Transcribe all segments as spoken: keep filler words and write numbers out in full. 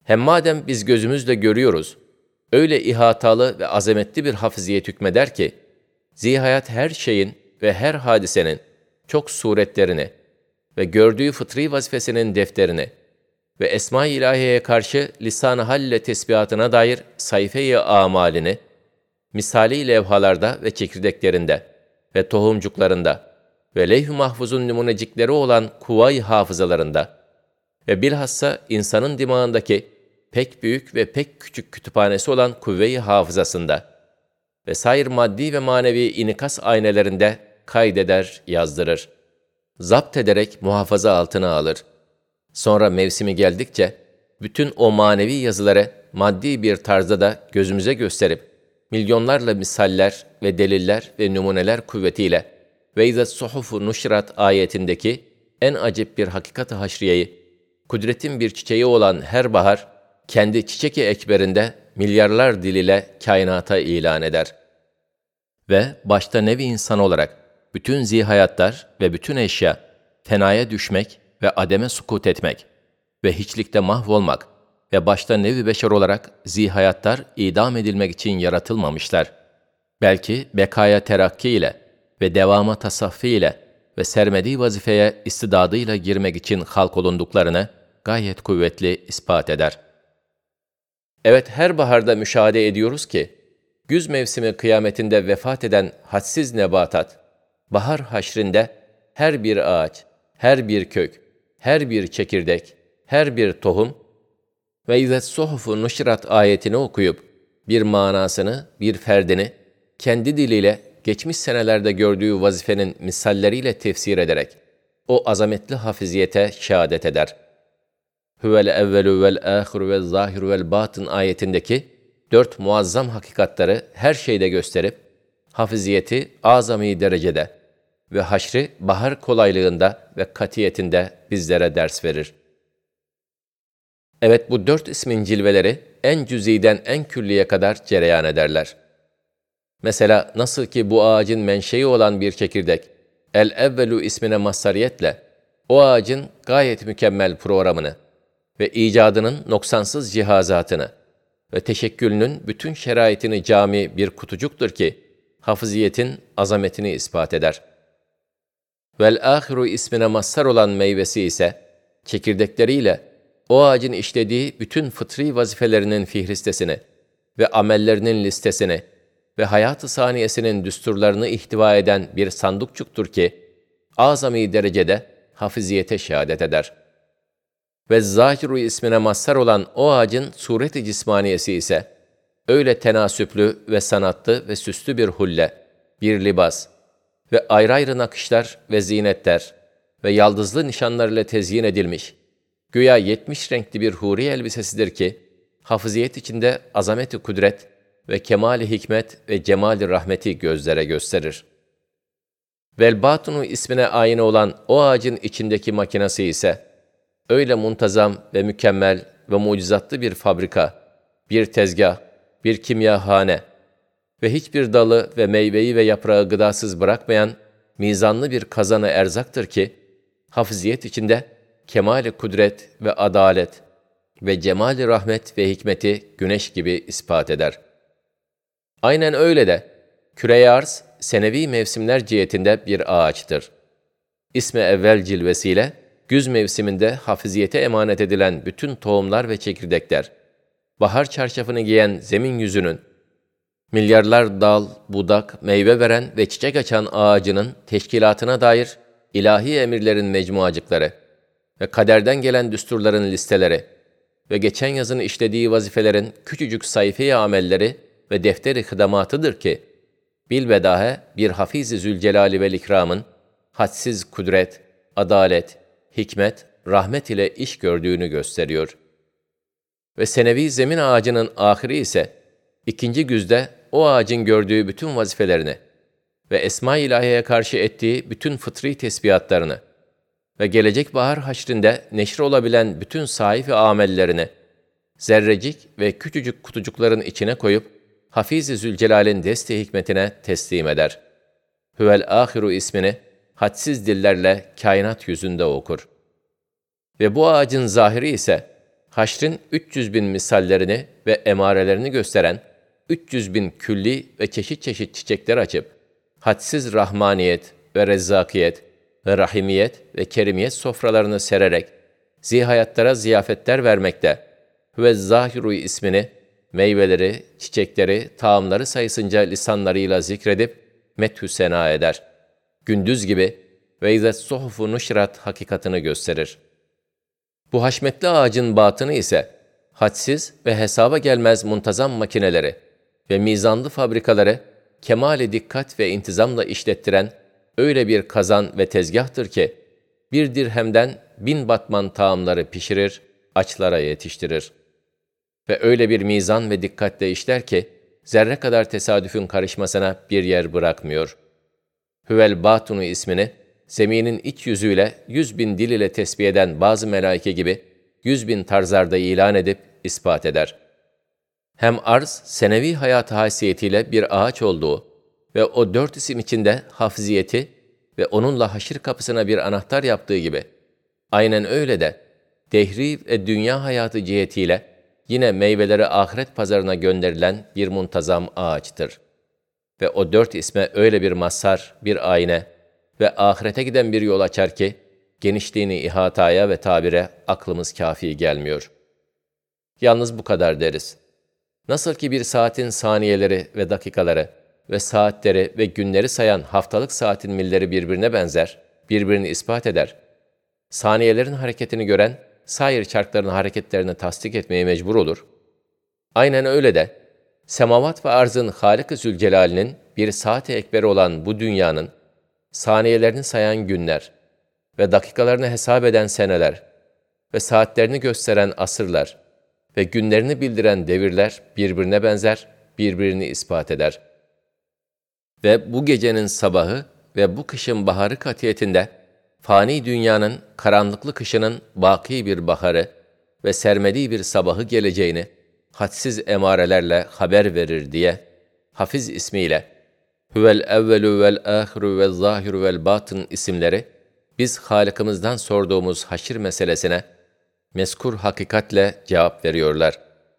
Hem madem biz gözümüzle görüyoruz, öyle ihatalı ve azametli bir hafıziyet hükmeder ki, zihayat her şeyin ve her hadisenin çok suretlerini ve gördüğü fıtri vazifesinin defterini ve Esma-i İlahiye'ye karşı lisan-ı hal ile tesbihatına dair sayfe-i amalini, misali levhalarda ve çekirdeklerinde ve tohumcuklarında ve levh-i mahfuzun numunecikleri olan kuvay hafızalarında ve bilhassa insanın dimağındaki pek büyük ve pek küçük kütüphanesi olan kuvve-i hafızasında ve sair maddi ve manevi inikas aynelerinde kaydeder, yazdırır. Zapt ederek muhafaza altına alır. Sonra mevsimi geldikçe bütün o manevi yazıları maddi bir tarzda da gözümüze gösterip milyonlarla misaller ve deliller ve numuneler kuvvetiyle ve izâ suhufu nuşrat ayetindeki en acip bir hakikat-ı haşriyeyi, kudretin bir çiçeği olan her bahar, kendi çiçek-i ekberinde milyarlar dil ile kainata ilan eder. Ve başta nevi insan olarak bütün zihayatlar ve bütün eşya, fenaya düşmek ve ademe sukut etmek ve hiçlikte mahvolmak ve başta nevi beşer olarak zihayatlar idam edilmek için yaratılmamışlar. Belki bekaya terakki ile ve devama tasaffi ile ve sermedi vazifeye istidadıyla girmek için halk olunduklarını gayet kuvvetli ispat eder. Evet, her baharda müşahede ediyoruz ki, güz mevsimi kıyametinde vefat eden hadsiz nebatat, bahar haşrinde her bir ağaç, her bir kök, her bir çekirdek, her bir tohum ve izet suhufu nuşrat ayetini okuyup, bir manasını, bir ferdini, kendi diliyle geçmiş senelerde gördüğü vazifenin misalleriyle tefsir ederek, o azametli hafiziyete şehadet eder. Huvel evvelu vel ahiru vel zahiru vel batın ayetindeki dört muazzam hakikatları her şeyde gösterip, hafiziyeti azami derecede ve haşri bahar kolaylığında ve katiyetinde bizlere ders verir. Evet, bu dört ismin cilveleri en cüz'iden en külliye kadar cereyan ederler. Mesela nasıl ki bu ağacın menşei olan bir çekirdek, el-evvelu ismine mazhariyetle, o ağacın gayet mükemmel programını ve icadının noksansız cihazatını ve teşekkülünün bütün şeraitini cami bir kutucuktur ki, hafıziyetin azametini ispat eder. Vel-ahiru ismine mazhar olan meyvesi ise, çekirdekleriyle o ağacın işlediği bütün fıtri vazifelerinin fihristesini ve amellerinin listesini ve hayat-ı saniyesinin düsturlarını ihtiva eden bir sandukçuktur ki, azami derecede hafiziyete şehadet eder. Ve zahiru ismine mazhar olan o ağacın suret-i cismaniyesi ise, öyle tenasüplü ve sanatlı ve süslü bir hulle, bir libas ve ayrı ayrı nakışlar ve zinetler ve yaldızlı nişanlar ile tezyin edilmiş, güya yetmiş renkli bir huri elbisesidir ki, hafıziyet içinde azamet-i kudret ve kemal-i hikmet ve cemal-i rahmeti gözlere gösterir. Vel-batunu ismine ayine olan o ağacın içindeki makinası ise, öyle muntazam ve mükemmel ve mucizatlı bir fabrika, bir tezgah, bir kimyahane ve hiçbir dalı ve meyveyi ve yaprağı gıdasız bırakmayan mizanlı bir kazanı erzaktır ki, hafıziyet içinde kemal-i kudret ve adalet ve cemal-i rahmet ve hikmeti güneş gibi ispat eder. Aynen öyle de, küre-i arz, senevi mevsimler cihetinde bir ağaçtır. İsmi evvel cilvesiyle, güz mevsiminde hafiziyete emanet edilen bütün tohumlar ve çekirdekler, bahar çarşafını giyen zemin yüzünün, milyarlar dal, budak, meyve veren ve çiçek açan ağacının teşkilatına dair ilahi emirlerin mecmuacıkları ve kaderden gelen düsturların listeleri ve geçen yazın işlediği vazifelerin küçücük sayfe-i amelleri ve defteri hıdamatıdır ki, bilbedahe bir Hafiz-i Zülcelali vel İkram'ın hadsiz kudret, adalet, hikmet, rahmet ile iş gördüğünü gösteriyor. Ve senevi zemin ağacının ahiri ise, ikinci güzde o ağacın gördüğü bütün vazifelerini ve Esma-i İlahiye'ye karşı ettiği bütün fıtri tesbihatlarını ve gelecek bahar haşrinde neşr olabilen bütün sayf-i amellerini zerrecik ve küçücük kutucukların içine koyup Hafiz-i Zülcelal'in deste hikmetine teslim eder. Huvel ahiru ismini hadsiz dillerle kainat yüzünde okur. Ve bu ağacın zahiri ise haşrin üç yüz bin misallerini ve emarelerini gösteren üç yüz bin külli ve çeşit çeşit çiçekler açıp, hadsiz rahmaniyet ve rezzakiyet ve rahimiyet ve kerimiyet sofralarını sererek, zihayatlara ziyafetler vermekte ve Zahiru ismini, meyveleri, çiçekleri, taamları sayısınca lisanlarıyla zikredip, methü sena eder. Gündüz gibi ve izet suhufu nuşrat hakikatını gösterir. Bu haşmetli ağacın batını ise, hadsiz ve hesaba gelmez muntazam makineleri ve mizanlı fabrikaları kemale dikkat ve intizamla işlettiren öyle bir kazan ve tezgahtır ki, bir dirhemden bin batman taamları pişirir, açlara yetiştirir. Ve öyle bir mizan ve dikkatle işler ki, zerre kadar tesadüfün karışmasına bir yer bırakmıyor. Hüvel Batunu ismini, zeminin iç yüzüyle yüz bin dil ile tesbih eden bazı melaike gibi, yüz bin tarzlarda ilan edip ispat eder. Hem arz, senevi hayatı haysiyetiyle bir ağaç olduğu ve o dört isim içinde hafziyeti ve onunla haşir kapısına bir anahtar yaptığı gibi, aynen öyle de, dehri ve dünya hayatı cihetiyle, yine meyveleri ahiret pazarına gönderilen bir muntazam ağaçtır. Ve o dört isme öyle bir mazhar, bir ayna ve ahirete giden bir yol açar ki, genişliğini ihataya ve tabire aklımız kafi gelmiyor. Yalnız bu kadar deriz. Nasıl ki bir saatin saniyeleri ve dakikaları ve saatleri ve günleri sayan haftalık saatin milleri birbirine benzer, birbirini ispat eder. Saniyelerin hareketini gören, sair çarkların hareketlerini tasdik etmeye mecbur olur. Aynen öyle de, semavat ve arzın Hâlik-i Zülcelal'inin bir saat-i ekberi olan bu dünyanın, saniyelerini sayan günler ve dakikalarını hesap eden seneler ve saatlerini gösteren asırlar ve günlerini bildiren devirler birbirine benzer, birbirini ispat eder. Ve bu gecenin sabahı ve bu kışın baharı katiyetinde, fani dünyanın karanlıklı kışının baki bir baharı ve sermedi bir sabahı geleceğini hadsiz emarelerle haber verir diye, Hafiz ismiyle, Huvel evvelü vel ahiru vel zahiru vel batın isimleri, biz Halık'ımızdan sorduğumuz haşir meselesine, mezkur hakikatle cevap veriyorlar.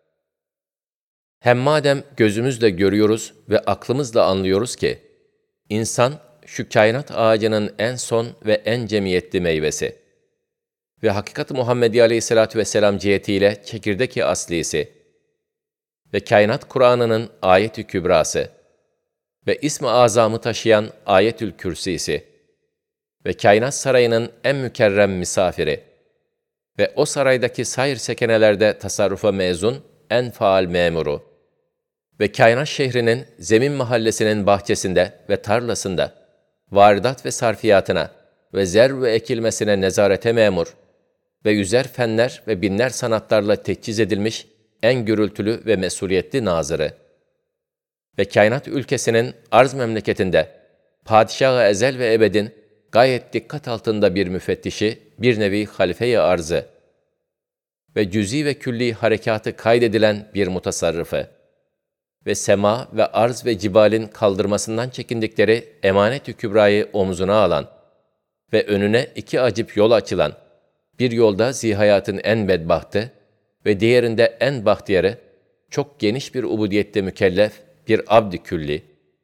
Hem madem gözümüzle görüyoruz ve aklımızla anlıyoruz ki, insan, şu kainat ağacının en son ve en cemiyetli meyvesi ve hakikat-ı Muhammedi Aleyhisselatü Vesselam cihetiyle çekirdek-i aslisi ve kainat Kur'an'ının ayet-i kübrası ve ism-i azamı taşıyan ayetül kürsisi ve kainat sarayının en mükerrem misafiri ve o saraydaki sair sekenelerde tasarrufa mezun en faal memuru ve kainat şehrinin zemin mahallesinin bahçesinde ve tarlasında varidat ve sarfiyatına ve zer ve ekilmesine nezarete memur ve yüzer fenler ve binler sanatlarla teçhiz edilmiş en gürültülü ve mesuliyetli nazırı ve kainat ülkesinin arz memleketinde padişah-ı ezel ve ebedin gayet dikkat altında bir müfettişi, bir nevi halife-i arzı ve cüz'i ve külli harekatı kaydedilen bir mutasarrıfı ve sema ve arz ve cibalin kaldırmasından çekindikleri emanet-ü kübrayı omzuna alan ve önüne iki acip yol açılan, bir yolda zihayatın en bedbahtı ve diğerinde en bahtiyarı, çok geniş bir ubudiyette mükellef bir abd-i külli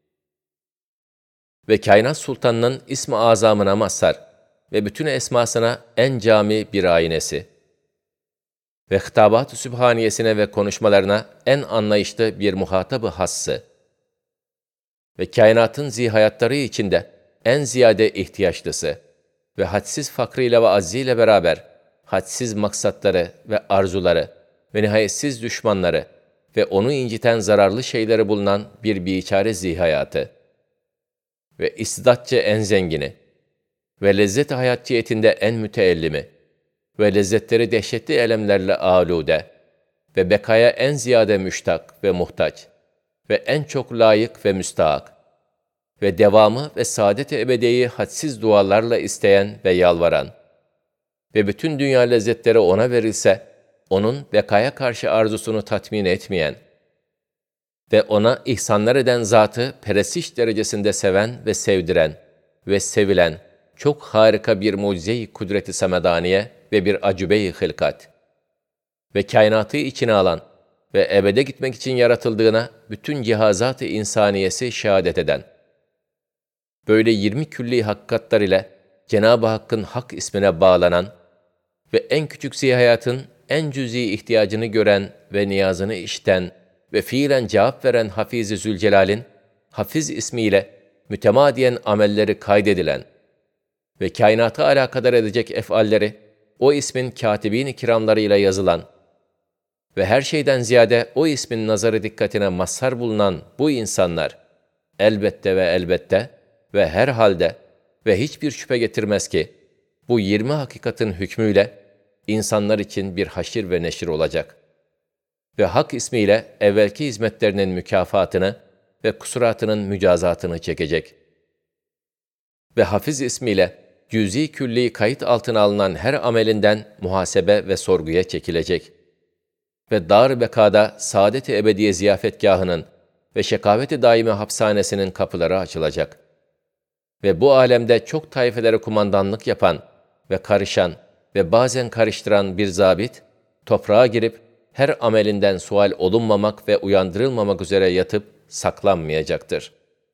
ve kainat sultanının ismi azamına mazhar ve bütün esmasına en cami bir aynesi ve hitabat-ı sübhaniyesine ve konuşmalarına en anlayışlı bir muhatab-ı hassı ve kainatın zihayatları içinde en ziyade ihtiyaçlısı ve hadsiz fakrıyla ve azziyle beraber hadsiz maksatları ve arzuları ve nihayetsiz düşmanları ve onu inciten zararlı şeyleri bulunan bir biçare zihayatı ve istidatçı en zengini ve lezzet-i hayat cihetinde en müteellimi ve lezzetleri dehşetli elemlerle âlude ve bekaya en ziyade müştak ve muhtaç ve en çok layık ve müstahak ve devamı ve saadet-i ebediyeyi hadsiz dualarla isteyen ve yalvaran ve bütün dünya lezzetleri ona verilse, onun bekaya karşı arzusunu tatmin etmeyen ve ona ihsanlar eden zatı perestiş derecesinde seven ve sevdiren ve sevilen çok harika bir mucize-i kudret-i semedaniye ve bir acübe-i hılkat ve kainatı içine alan ve ebede gitmek için yaratıldığına bütün cihazat-ı insaniyesi şehadet eden. Böyle yirmi külli hakikatler ile Cenab-ı Hakk'ın hak ismine bağlanan ve en küçük zihayatın en cüz'i ihtiyacını gören ve niyazını işiten ve fiilen cevap veren Hafiz-i Zülcelal'in Hafiz ismiyle mütemadiyen amelleri kaydedilen ve kainatı alakadar edecek efalleri o ismin katibin-i kiramlarıyla yazılan ve her şeyden ziyade o ismin nazarı dikkatine mazhar bulunan bu insanlar elbette ve elbette ve her halde ve hiçbir şüphe getirmez ki bu yirmi hakikatin hükmüyle insanlar için bir haşir ve neşir olacak. Ve hak ismiyle evvelki hizmetlerinin mükafatını ve kusuratının mücazatını çekecek. Ve Hafiz ismiyle cüz'i külli kayıt altına alınan her amelinden muhasebe ve sorguya çekilecek. Ve dar-ı bekada saadet-i ebediye ziyafetgahının ve şekavet-i daime hapishanesinin kapıları açılacak. Ve bu alemde çok taifelere kumandanlık yapan ve karışan ve bazen karıştıran bir zabit, toprağa girip her amelinden sual olunmamak ve uyandırılmamak üzere yatıp saklanmayacaktır.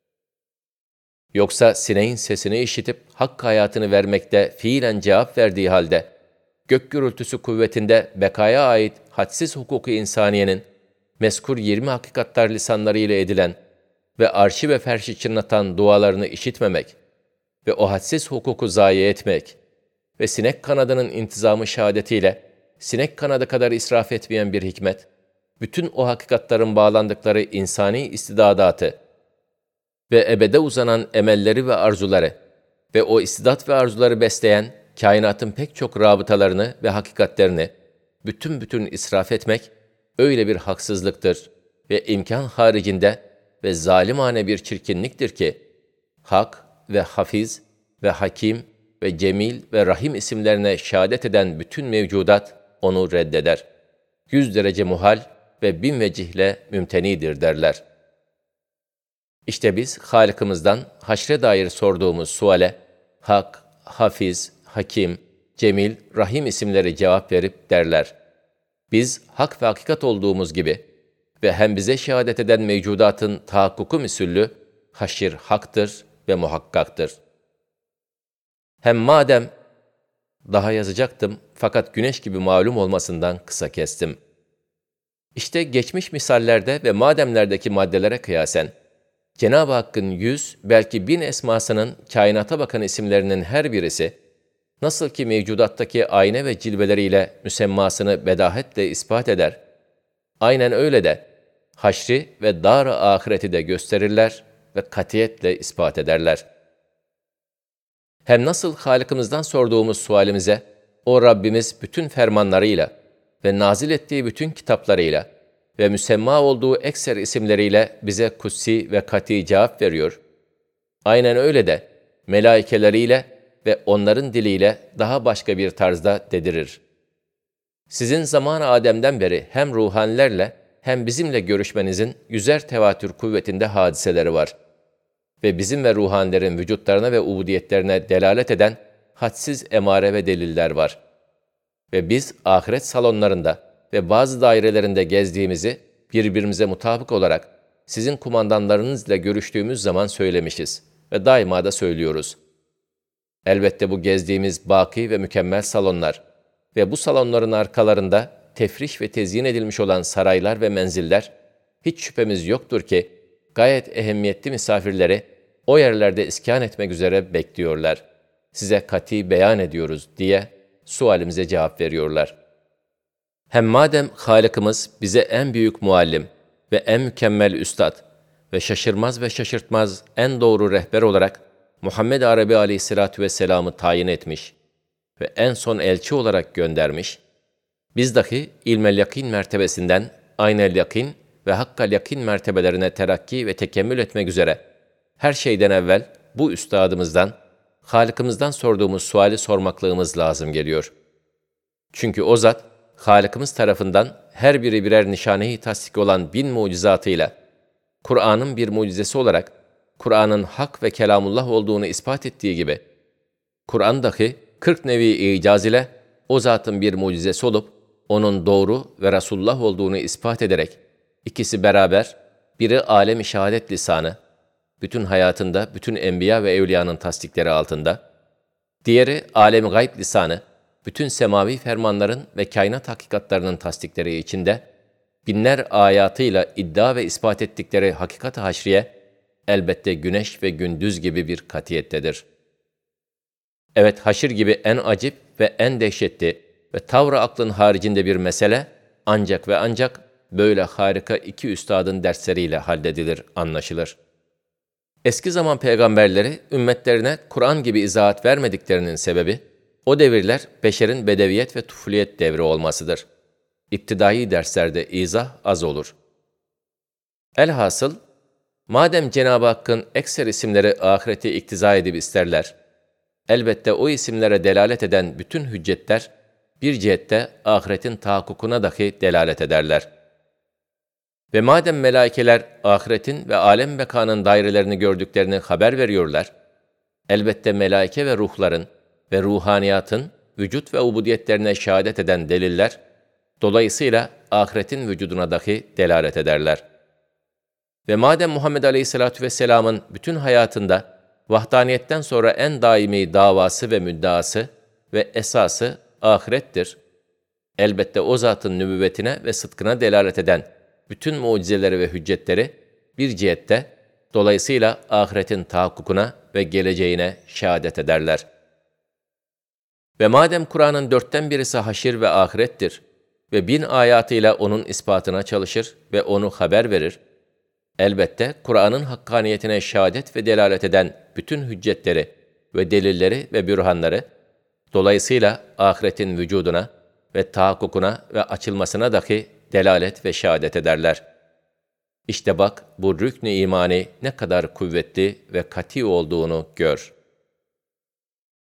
Yoksa sineğin sesini işitip hak hayatını vermekte fiilen cevap verdiği halde, gök gürültüsü kuvvetinde bekaya ait hadsiz hukuku insaniyenin, mezkur yirmi hakikatlar lisanlarıyla edilen ve arşi ve ferşi çınlatan dualarını işitmemek ve o hadsiz hukuku zayi etmek ve sinek kanadının intizamı şehadetiyle sinek kanadı kadar israf etmeyen bir hikmet, bütün o hakikatların bağlandıkları insani istidadatı ve ebede uzanan emelleri ve arzuları ve o istidat ve arzuları besleyen kainatın pek çok rabıtalarını ve hakikatlerini bütün bütün israf etmek öyle bir haksızlıktır ve imkan haricinde ve zalimane bir çirkinliktir ki, Hak ve Hafiz ve Hakim ve Cemil ve Rahim isimlerine şehadet eden bütün mevcudat onu reddeder. Yüz derece muhal ve bin vecihle mümtenidir derler. İşte biz Halık'ımızdan haşre dair sorduğumuz suale, Hak, Hafiz, Hakim, Cemil, Rahim isimleri cevap verip derler. Biz hak ve hakikat olduğumuz gibi ve hem bize şehadet eden mevcudatın tahakkuku misüllü, haşir haktır ve muhakkaktır. Hem madem, daha yazacaktım fakat güneş gibi malum olmasından kısa kestim. İşte geçmiş misallerde ve mademlerdeki maddelere kıyasen, Cenab-ı Hakk'ın yüz, belki bin esmasının kainata bakan isimlerinin her birisi, nasıl ki mevcudattaki ayna ve cilveleriyle müsemmasını bedahetle ispat eder, aynen öyle de haşri ve dar-ı ahireti de gösterirler ve katiyetle ispat ederler. Hem nasıl Halık'ımızdan sorduğumuz sualimize, o Rabbimiz bütün fermanlarıyla ve nazil ettiği bütün kitaplarıyla ve müsemma olduğu ekser isimleriyle bize kutsi ve kati cevap veriyor. Aynen öyle de melaikeleriyle ve onların diliyle daha başka bir tarzda dedirir. Sizin zaman-ı Adem'den beri hem ruhanilerle hem bizimle görüşmenizin yüzer tevatür kuvvetinde hadiseleri var. Ve bizim ve ruhanilerin vücutlarına ve ubudiyetlerine delalet eden hadsiz emare ve deliller var. Ve biz ahiret salonlarında ve bazı dairelerinde gezdiğimizi birbirimize mutabık olarak sizin kumandanlarınızla görüştüğümüz zaman söylemişiz ve daima da söylüyoruz. Elbette bu gezdiğimiz baki ve mükemmel salonlar ve bu salonların arkalarında tefriş ve tezyin edilmiş olan saraylar ve menziller, hiç şüphemiz yoktur ki gayet ehemmiyetli misafirleri o yerlerde iskan etmek üzere bekliyorlar. Size kati beyan ediyoruz diye sualimize cevap veriyorlar. Hem madem Halık'ımız bize en büyük muallim ve en mükemmel üstad ve şaşırmaz ve şaşırtmaz en doğru rehber olarak Muhammed Arabi Aleyhisselatü Vesselam'ı tayin etmiş ve en son elçi olarak göndermiş, biz dahi ilmel yakin mertebesinden aynel yakin ve hakkal yakin mertebelerine terakki ve tekemmül etmek üzere her şeyden evvel bu üstadımızdan, Halık'ımızdan sorduğumuz suali sormaklığımız lazım geliyor. Çünkü o zat, Halık'ımız tarafından her biri birer nişane-i tasdik olan bin mucizatıyla, Kur'an'ın bir mucizesi olarak, Kur'an'ın hak ve kelamullah olduğunu ispat ettiği gibi, Kur'an dahi kırk nevi icaz ile o zatın bir mucizesi olup, onun doğru ve Resulullah olduğunu ispat ederek, ikisi beraber, biri alem-i şehadet lisanı, bütün hayatında bütün enbiya ve evliyanın tasdikleri altında, diğeri alem-i gayb lisanı, bütün semavi fermanların ve kainat hakikatlarının tasdikleri içinde, binler ayatıyla iddia ve ispat ettikleri hakikat-ı haşriye, elbette güneş ve gündüz gibi bir katiyettedir. Evet, haşir gibi en acip ve en dehşetli ve tavr-ı aklın haricinde bir mesele, ancak ve ancak böyle harika iki üstadın dersleriyle halledilir, anlaşılır. Eski zaman peygamberleri, ümmetlerine Kur'an gibi izahat vermediklerinin sebebi, o devirler beşerin bedeviyet ve tufliyet devri olmasıdır. İptidai derslerde izah az olur. Elhasıl, madem Cenab-ı Hakk'ın ekser isimleri ahireti iktiza edip isterler, elbette o isimlere delalet eden bütün hüccetler, bir cihette ahiretin tahakkukuna dahi delalet ederler. Ve madem melaikeler ahiretin ve alem bekanın dairelerini gördüklerini haber veriyorlar, elbette melaike ve ruhların ve ruhaniyatın vücut ve ubudiyetlerine şehadet eden deliller, dolayısıyla ahiretin vücuduna dahi delalet ederler. Ve madem Muhammed Aleyhisselatü Vesselam'ın bütün hayatında vahdaniyetten sonra en daimi davası ve müddaası ve esası ahirettir, elbette o zatın nübüvvetine ve sıdkına delalet eden bütün mucizeleri ve hüccetleri bir cihette, dolayısıyla ahiretin tahakkukuna ve geleceğine şehadet ederler. Ve madem Kur'an'ın dörtten birisi haşir ve ahirettir ve bin ayatıyla onun ispatına çalışır ve onu haber verir, elbette Kur'an'ın hakkaniyetine şehadet ve delalet eden bütün hüccetleri ve delilleri ve bürhanları, dolayısıyla ahiretin vücuduna ve tahakkukuna ve açılmasına dahi delalet ve şehadet ederler. İşte bak, bu rükn-i imani ne kadar kuvvetli ve kat'i olduğunu gör.